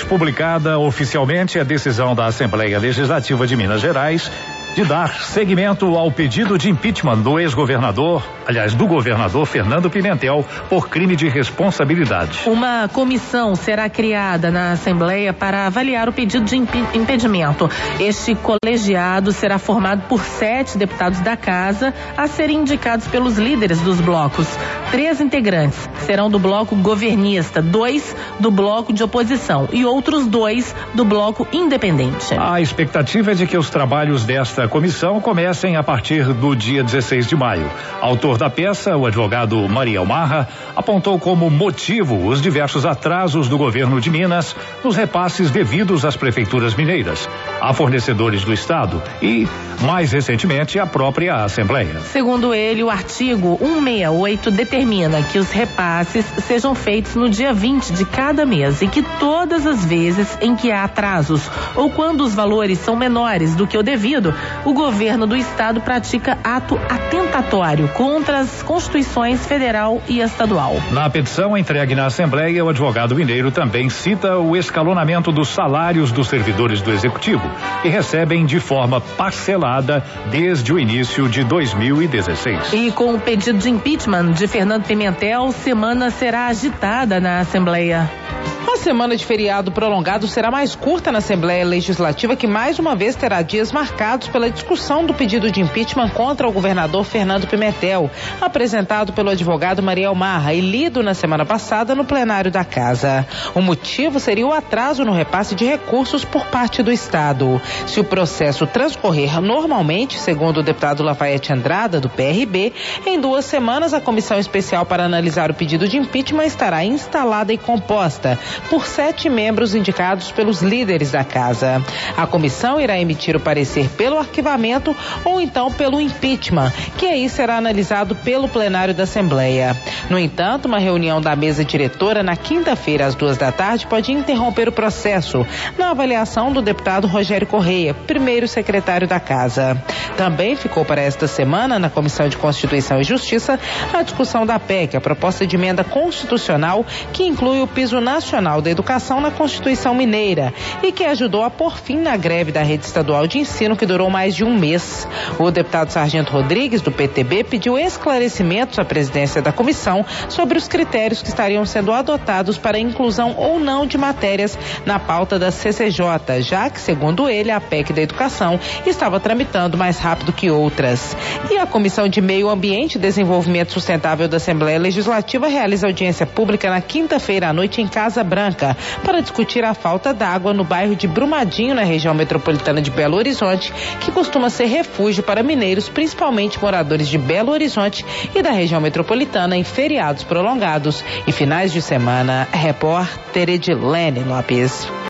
publicada oficialmente a decisão da Assembleia Legislativa de Minas Gerais de dar seguimento ao pedido de impeachment do do governador Fernando Pimentel por crime de responsabilidade. Uma comissão será criada na Assembleia para avaliar o pedido de impedimento. Este colegiado será formado por 7 deputados da Casa a serem indicados pelos líderes dos blocos. 3 integrantes serão do bloco governista, 2 do bloco de oposição e outros 2 do bloco independente. A expectativa é de que os trabalhos desta comissão comecem a partir do dia 16 de maio. Autor da peça, o advogado Mariel Marra, apontou como motivo os diversos atrasos do governo de Minas nos repasses devidos às prefeituras mineiras, a fornecedores do estado e, mais recentemente, a própria Assembleia. Segundo ele, o artigo 168 determina que os repasses sejam feitos no dia 20 de cada mês e que todas as vezes em que há atrasos ou quando os valores são menores do que o devido, o governo do estado pratica ato atentatório contra as constituições federal e estadual. Na petição entregue na Assembleia, o advogado mineiro também cita o escalonamento dos salários dos servidores do Executivo, que recebem de forma parcelada desde o início de 2016. E com o pedido de impeachment de Fernando Pimentel, semana será agitada na Assembleia. A semana de feriado prolongado será mais curta na Assembleia Legislativa, que mais uma vez terá dias marcados pela discussão do pedido de impeachment contra o governador Fernando Pimentel, apresentado pelo advogado Mariel Marra e lido na semana passada no plenário da Casa. O motivo seria o atraso no repasse de recursos por parte do Estado. Se o processo transcorrer normalmente, segundo o deputado Lafayette Andrada, do PRB, em 2 semanas a comissão especial para analisar o pedido de impeachment estará instalada e composta por 7 membros indicados pelos líderes da Casa. A comissão irá emitir o parecer pelo arquivamento ou então pelo impeachment, que aí será analisado pelo plenário da Assembleia. No entanto, uma reunião da mesa diretora na quinta-feira às 14h pode interromper o processo, na avaliação do deputado Rogério Correia, primeiro secretário da Casa. Também ficou para esta semana, na Comissão de Constituição e Justiça, a discussão da PEC, a proposta de emenda constitucional que inclui o piso nacional da educação na Constituição Mineira e que ajudou a pôr fim na greve da rede estadual de ensino que durou mais de 1 mês. O deputado Sargento Rodrigues, do PTB, pediu esclarecimentos à presidência da comissão sobre os critérios que estariam sendo adotados para a inclusão ou não de matérias na pauta da CCJ, já que, segundo ele, a PEC da educação estava tramitando mais rápido que outras. E a Comissão de Meio Ambiente e Desenvolvimento Sustentável da Assembleia Legislativa realiza audiência pública na quinta-feira à noite em Casa Branca para discutir a falta d'água no bairro de Brumadinho, na região metropolitana de Belo Horizonte, que costuma ser refúgio para mineiros, principalmente moradores de Belo Horizonte e da região metropolitana em feriados prolongados e finais de semana. Repórter Edilene Lopes.